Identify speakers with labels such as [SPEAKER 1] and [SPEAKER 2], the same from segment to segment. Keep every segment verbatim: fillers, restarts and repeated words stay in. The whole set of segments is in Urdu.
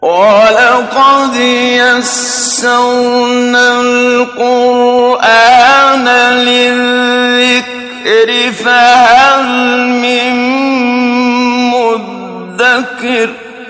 [SPEAKER 1] وَلَقَدْ يَسَّرْنَا الْقُرْآنَ لِلذِّكْرِ فَهَلْ مِن مُّدَّكِرٍ،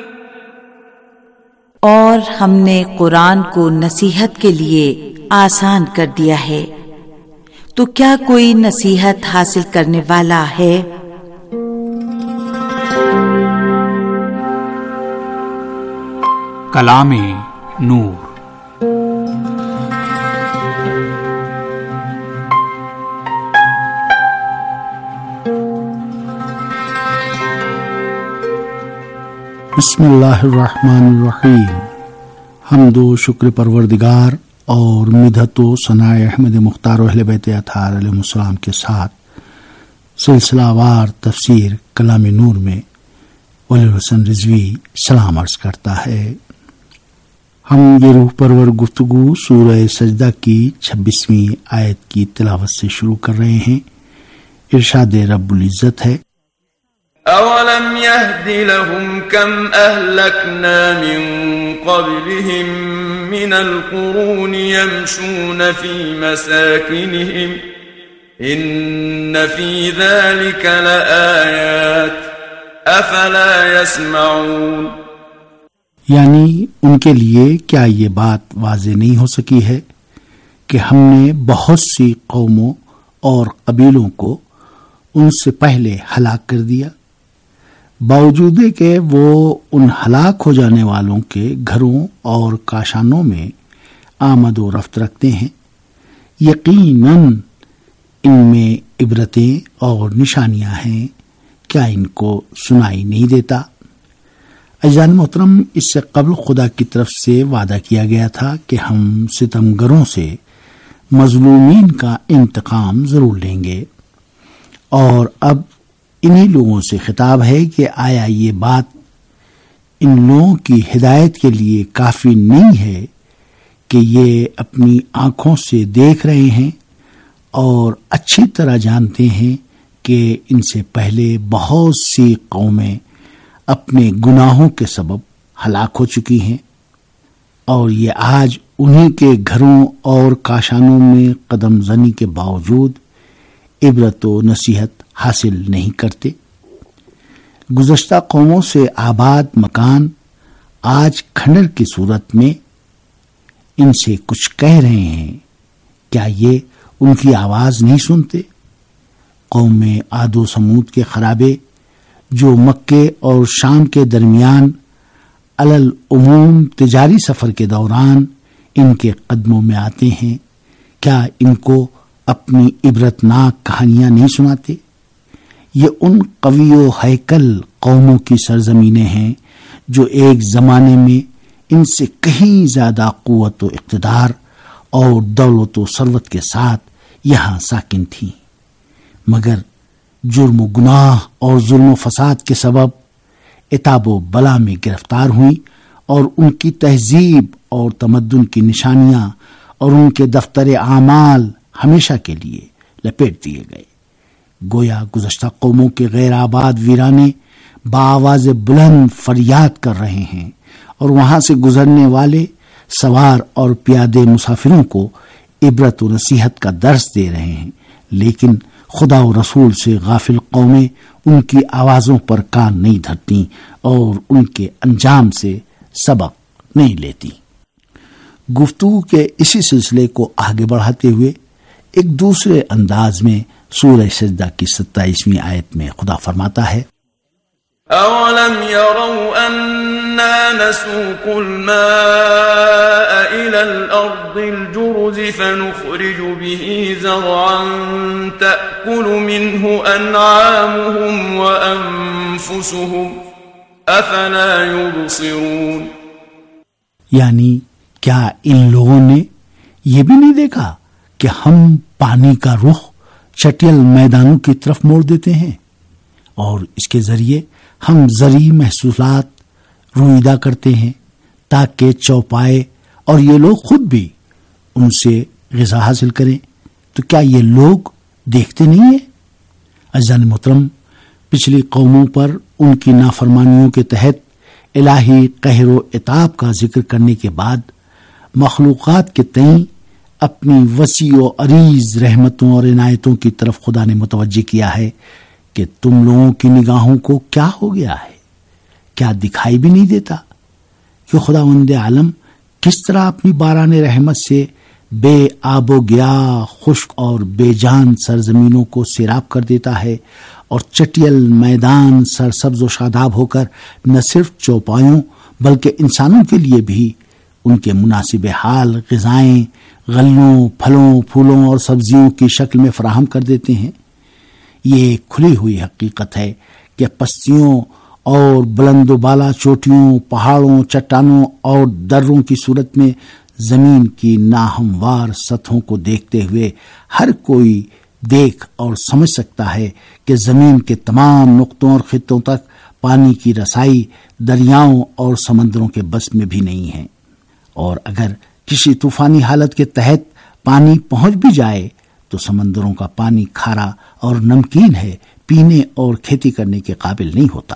[SPEAKER 2] اور ہم نے قرآن کو نصیحت کے لیے آسان کر دیا ہے، تو کیا کوئی نصیحت حاصل کرنے والا ہے؟
[SPEAKER 3] کلام نور۔
[SPEAKER 4] بسم اللہ الرحمن الرحیم۔ حمد و شکر پروردگار اور مدحت و ثناء احمد مختار و اہل بیت اطہار علیہ السلام کے ساتھ سلسلہ وار تفسیر کلام نور میں ولی الحسن رضوی سلام عرض کرتا ہے۔ ہم یہ روح پرور گفتگو سورہ سجدہ کی چھبیسویں آیت کی تلاوت سے شروع کر رہے ہیں۔ ارشاد رب العزت ہے،
[SPEAKER 1] أَوَلَمْ يَهْدِ لَهُمْ كَمْ أَهْلَكْنَا مِنْ قَبْلِهِمْ مِنَ الْقُرُونِ يَمْشُونَ فِي مَسَاكِنِهِمْ إِنَّ فِي ذَلِكَ لَآيَاتٍ أَفَلَا يَسْمَعُونَ،
[SPEAKER 4] یعنی ان کے لیے کیا یہ بات واضح نہیں ہو سکی ہے کہ ہم نے بہت سی قوموں اور قبیلوں کو ان سے پہلے ہلاک کر دیا، باوجود کہ وہ ان ہلاک ہو جانے والوں کے گھروں اور کاشانوں میں آمد و رفت رکھتے ہیں۔ یقیناً ان میں عبرتیں اور نشانیاں ہیں، کیا ان کو سنائی نہیں دیتا؟ عزیزان محترم، اس سے قبل خدا کی طرف سے وعدہ کیا گیا تھا کہ ہم ستمگروں سے مظلومین کا انتقام ضرور لیں گے، اور اب انہی لوگوں سے خطاب ہے کہ آیا یہ بات ان لوگوں کی ہدایت کے لیے کافی نہیں ہے کہ یہ اپنی آنکھوں سے دیکھ رہے ہیں اور اچھی طرح جانتے ہیں کہ ان سے پہلے بہت سی قومیں اپنے گناہوں کے سبب ہلاک ہو چکی ہیں، اور یہ آج انہی کے گھروں اور کاشانوں میں قدم زنی کے باوجود عبرت و نصیحت حاصل نہیں کرتے۔ گزشتہ قوموں سے آباد مکان آج کھنڈر کی صورت میں ان سے کچھ کہہ رہے ہیں، کیا یہ ان کی آواز نہیں سنتے؟ قوم عاد و سمود کے خرابے جو مکے اور شام کے درمیان علالعموم تجاری سفر کے دوران ان کے قدموں میں آتے ہیں، کیا ان کو اپنی عبرتناک کہانیاں نہیں سناتے؟ یہ ان قوی و ہیکل قوموں کی سرزمینیں ہیں جو ایک زمانے میں ان سے کہیں زیادہ قوت و اقتدار اور دولت و ثروت کے ساتھ یہاں ساکن تھیں، مگر جرم و گناہ اور ظلم و فساد کے سبب عتاب و بلا میں گرفتار ہوئیں، اور ان کی تہذیب اور تمدن کی نشانیاں اور ان کے دفتر اعمال ہمیشہ کے لیے لپیٹ دیے گئے۔ گویا گزشتہ قوموں کے غیر آباد ویرانے بآواز بلند فریاد کر رہے ہیں، اور وہاں سے گزرنے والے سوار اور پیادے مسافروں کو عبرت و نصیحت کا درس دے رہے ہیں، لیکن خدا و رسول سے غافل قومیں ان کی آوازوں پر کان نہیں دھرتی اور ان کے انجام سے سبق نہیں لیتی۔ گفتگو کے اسی سلسلے کو آگے بڑھاتے ہوئے ایک دوسرے انداز میں سورہ سجدہ کی ستائیسویں آیت میں خدا فرماتا ہے،
[SPEAKER 1] أَوَلَمْ يَرَوْا أَنَّا نَسُوقُ الْمَاءَ إِلَى الْأَرْضِ الْجُرُزِ فَنُخْرِجُ بِهِ زَرْعًا تَأْكُلُ مِنْهُ أَنْعَامُهُمْ وَأَنفُسُهُمْ أَفَلَا يُبْصِرُونَ،
[SPEAKER 4] یعنی کیا ان لوگوں نے یہ بھی نہیں دیکھا کہ ہم پانی کا رخ چٹیل میدانوں کی طرف موڑ دیتے ہیں، اور اس کے ذریعے ہم زرعی محصولات رویدہ کرتے ہیں تاکہ چوپائے اور یہ لوگ خود بھی ان سے غذا حاصل کریں، تو کیا یہ لوگ دیکھتے نہیں ہیں؟ عزیزان محترم، پچھلی قوموں پر ان کی نافرمانیوں کے تحت الہی قہر و عتاب کا ذکر کرنے کے بعد مخلوقات کے تئیں اپنی وسیع و عریض رحمتوں اور عنایتوں کی طرف خدا نے متوجہ کیا ہے کہ تم لوگوں کی نگاہوں کو کیا ہو گیا ہے؟ کیا دکھائی بھی نہیں دیتا کہ خداوند عالم کس طرح اپنی باران رحمت سے بے آب و گیا خشک اور بے جان سرزمینوں کو سیراب کر دیتا ہے اور چٹیل میدان سرسبز و شاداب ہو کر نہ صرف چوپایوں بلکہ انسانوں کے لیے بھی ان کے مناسب حال غذائیں غلوں پھلوں پھولوں اور سبزیوں کی شکل میں فراہم کر دیتے ہیں۔ یہ کھلی ہوئی حقیقت ہے کہ پستیوں اور بلند و بالا چوٹیوں پہاڑوں چٹانوں اور دروں کی صورت میں زمین کی ناہموار سطحوں کو دیکھتے ہوئے ہر کوئی دیکھ اور سمجھ سکتا ہے کہ زمین کے تمام نقطوں اور خطوں تک پانی کی رسائی دریاؤں اور سمندروں کے بس میں بھی نہیں ہے، اور اگر کسی طوفانی حالت کے تحت پانی پہنچ بھی جائے تو سمندروں کا پانی کھارا اور نمکین ہے، پینے اور کھیتی کرنے کے قابل نہیں ہوتا۔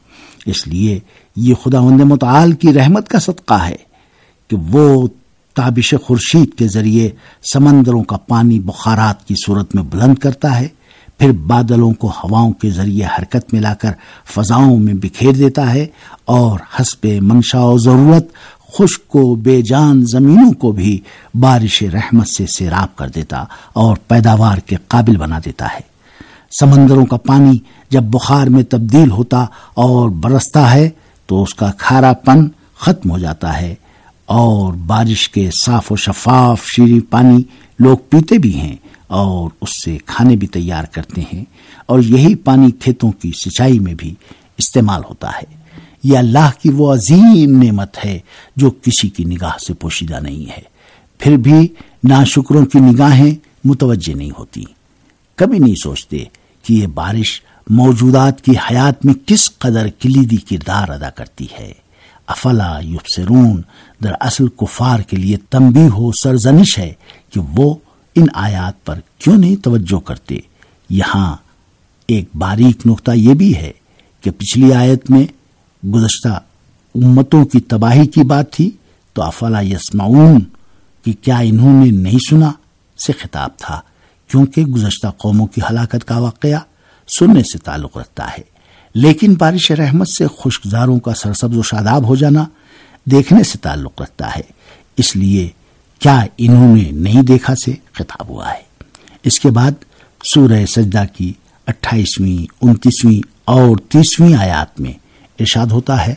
[SPEAKER 4] اس لیے یہ خداوند متعال کی رحمت کا صدقہ ہے کہ وہ تابش خورشید کے ذریعے سمندروں کا پانی بخارات کی صورت میں بلند کرتا ہے، پھر بادلوں کو ہواؤں کے ذریعے حرکت میں لا کر فضاؤں میں بکھیر دیتا ہے اور حسب منشا و ضرورت خشک و بے جان زمینوں کو بھی بارش رحمت سے سیراب کر دیتا اور پیداوار کے قابل بنا دیتا ہے۔ سمندروں کا پانی جب بخار میں تبدیل ہوتا اور برستا ہے تو اس کا کھارا پن ختم ہو جاتا ہے اور بارش کے صاف و شفاف شیریں پانی لوگ پیتے بھی ہیں اور اس سے کھانے بھی تیار کرتے ہیں، اور یہی پانی کھیتوں کی سچائی میں بھی استعمال ہوتا ہے۔ یہ اللہ کی وہ عظیم نعمت ہے جو کسی کی نگاہ سے پوشیدہ نہیں ہے، پھر بھی ناشکروں کی نگاہیں متوجہ نہیں ہوتی، کبھی نہیں سوچتے کہ یہ بارش موجودات کی حیات میں کس قدر کلیدی کردار ادا کرتی ہے۔ افلا یبصرون دراصل کفار کے لیے تنبیہ و سرزنش ہے کہ وہ ان آیات پر کیوں نہیں توجہ کرتے۔ یہاں ایک باریک نقطہ یہ بھی ہے کہ پچھلی آیت میں گزشتہ امتوں کی تباہی کی بات تھی، تو افلا یسمعون کہ کیا انہوں نے نہیں سنا سے خطاب تھا، کیونکہ گزشتہ قوموں کی ہلاکت کا واقعہ سننے سے تعلق رکھتا ہے، لیکن بارش رحمت سے خشکزاروں کا سرسبز و شاداب ہو جانا دیکھنے سے تعلق رکھتا ہے، اس لیے کیا انہوں نے نہیں دیکھا سے خطاب ہوا ہے۔ اس کے بعد سورہ سجدہ کی اٹھائیسویں انتیسویں اور تیسویں آیات میں ارشاد ہوتا ہے،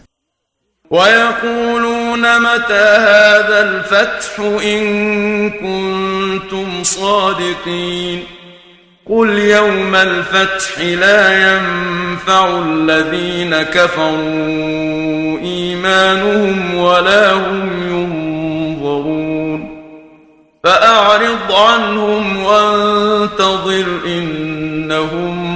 [SPEAKER 1] وَيَقُولُونَ مَتَى هَذَا الْفَتْحُ إِن كُنتُمْ صَادِقِينَ قُلْ يَوْمَ الْفَتْحِ لَا يَنفَعُ الَّذِينَ كَفَرُوا إِيمَانُهُمْ وَلَا هُمْ يُنظَرُونَ فَأَعْرِضْ عَنْهُمْ وَانتَظِرْ إِنَّهُمْ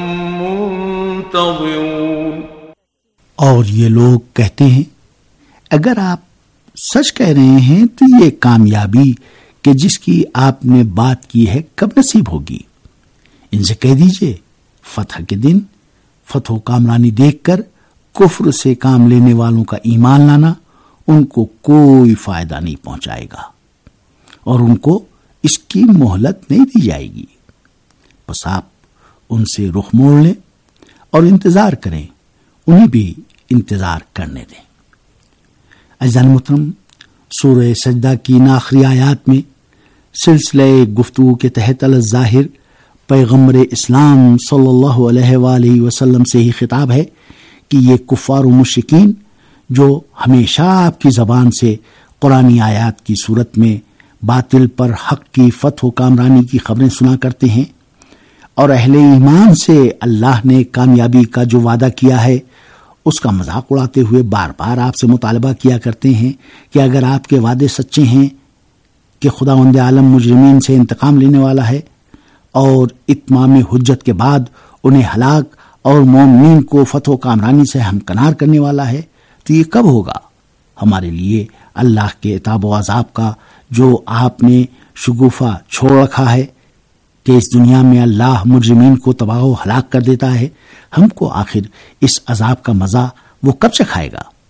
[SPEAKER 1] مُنتَظِرُونَ۔
[SPEAKER 4] اور یہ لوگ کہتے ہیں اگر آپ سچ کہہ رہے ہیں تو یہ کامیابی کہ جس کی آپ نے بات کی ہے کب نصیب ہوگی؟ ان سے کہہ دیجئے فتح کے دن فتح و کامرانی دیکھ کر کفر سے کام لینے والوں کا ایمان لانا ان کو کوئی فائدہ نہیں پہنچائے گا اور ان کو اس کی مہلت نہیں دی جائے گی، بس آپ ان سے رخ موڑ لیں اور انتظار کریں، انہیں بھی انتظار کرنے دیں۔ عزیزان محترم، سورہ سجدہ کی ان آخری آیات میں سلسلہ گفتگو کے تحت الظاہر پیغمبر اسلام صلی اللہ علیہ وآلہ وسلم سے ہی خطاب ہے کہ یہ کفار و مشرکین جو ہمیشہ آپ کی زبان سے قرآنی آیات کی صورت میں باطل پر حق کی فتح و کامرانی کی خبریں سنا کرتے ہیں اور اہل ایمان سے اللہ نے کامیابی کا جو وعدہ کیا ہے اس کا مذاق اڑاتے ہوئے بار بار آپ سے مطالبہ کیا کرتے ہیں کہ اگر آپ کے وعدے سچے ہیں کہ خداوند عالم مجرمین سے انتقام لینے والا ہے اور اتمام حجت کے بعد انہیں ہلاک اور مومنین کو فتح و کامرانی سے ہمکنار کرنے والا ہے، تو یہ کب ہوگا؟ ہمارے لیے اللہ کے عتاب و عذاب کا جو آپ نے شگوفہ چھوڑ رکھا ہے کہ اس دنیا میں اللہ مجرمین کو تباہ و ہلاک کر دیتا ہے، ہم کو آخر اس عذاب کا مزہ وہ کب سے کھائے گا؟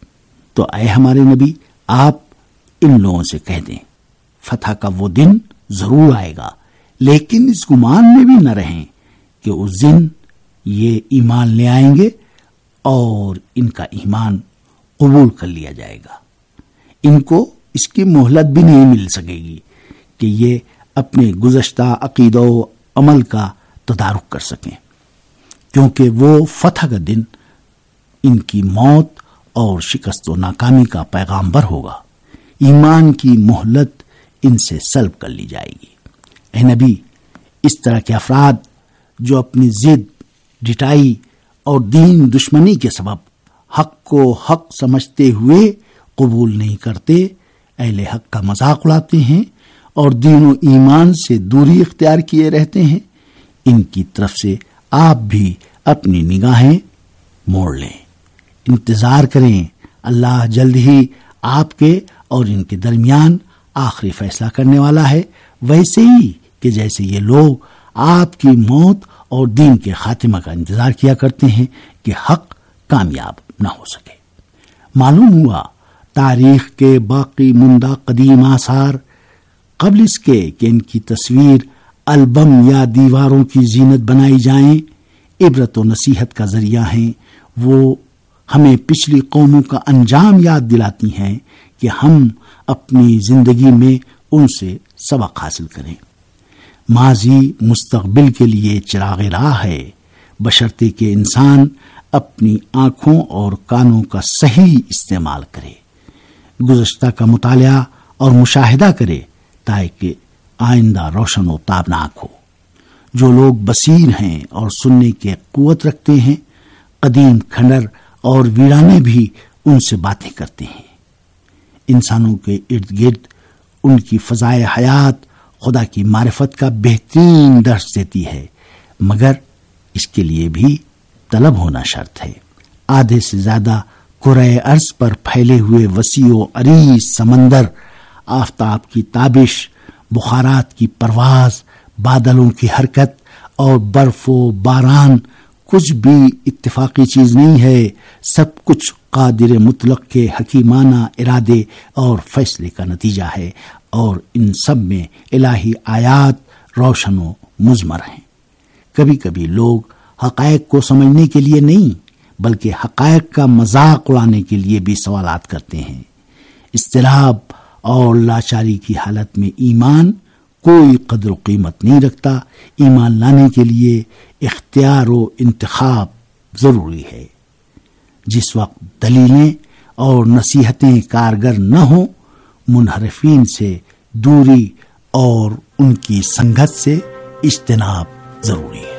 [SPEAKER 4] تو اے ہمارے نبی آپ ان لوگوں سے کہہ دیں فتح کا وہ دن ضرور آئے گا، لیکن اس گمان میں بھی نہ رہیں کہ اس دن یہ ایمان لے آئیں گے اور ان کا ایمان قبول کر لیا جائے گا۔ ان کو اس کی مہلت بھی نہیں مل سکے گی کہ یہ اپنے گزشتہ عقیدہ و عمل کا تدارک کر سکیں، کیونکہ وہ فتح کا دن ان کی موت اور شکست و ناکامی کا پیغامبر ہوگا۔ ایمان کی مہلت ان سے سلب کر لی جائے گی۔ اے نبی، اس طرح کے افراد جو اپنی ضد، ڈٹائی اور دین دشمنی کے سبب حق کو حق سمجھتے ہوئے قبول نہیں کرتے، اہل حق کا مذاق اڑاتے ہیں اور دین و ایمان سے دوری اختیار کیے رہتے ہیں، ان کی طرف سے آپ بھی اپنی نگاہیں موڑ لیں۔ انتظار کریں، اللہ جلد ہی آپ کے اور ان کے درمیان آخری فیصلہ کرنے والا ہے، ویسے ہی کہ جیسے یہ لوگ آپ کی موت اور دین کے خاتمہ کا انتظار کیا کرتے ہیں کہ حق کامیاب نہ ہو سکے۔ معلوم ہوا تاریخ کے باقی مندہ قدیم آثار قبل اس کے کہ ان کی تصویر البم یا دیواروں کی زینت بنائی جائیں عبرت و نصیحت کا ذریعہ ہیں، وہ ہمیں پچھلی قوموں کا انجام یاد دلاتی ہیں کہ ہم اپنی زندگی میں ان سے سبق حاصل کریں۔ ماضی مستقبل کے لیے چراغ راہ ہے، بشرطے کہ انسان اپنی آنکھوں اور کانوں کا صحیح استعمال کرے، گزشتہ کا مطالعہ اور مشاہدہ کرے تاکہ آئندہ روشن و تابناک ہو۔ جو لوگ بصیر ہیں اور سننے کے قوت رکھتے ہیں، قدیم کھنڈر اور ویرانے بھی ان سے باتیں کرتے ہیں۔ انسانوں کے ارد گرد ان کی فضائے حیات خدا کی معرفت کا بہترین درس دیتی ہے، مگر اس کے لیے بھی طلب ہونا شرط ہے۔ آدھے سے زیادہ کرۂ ارض پر پھیلے ہوئے وسیع و عریض سمندر، آفتاب کی تابش، بخارات کی پرواز، بادلوں کی حرکت اور برف و باران کچھ بھی اتفاقی چیز نہیں ہے، سب کچھ قادر مطلق کے حکیمانہ ارادے اور فیصلے کا نتیجہ ہے، اور ان سب میں الہی آیات روشن و مضمر ہیں۔ کبھی کبھی لوگ حقائق کو سمجھنے کے لیے نہیں بلکہ حقائق کا مذاق اڑانے کے لیے بھی سوالات کرتے ہیں۔ اضطراب اور لاچاری کی حالت میں ایمان کوئی قدر و قیمت نہیں رکھتا۔ ایمان لانے کے لیے اختیار و انتخاب ضروری ہے۔ جس وقت دلیلیں اور نصیحتیں کارگر نہ ہوں، منحرفین سے دوری اور ان کی سنگت سے اجتناب ضروری ہے۔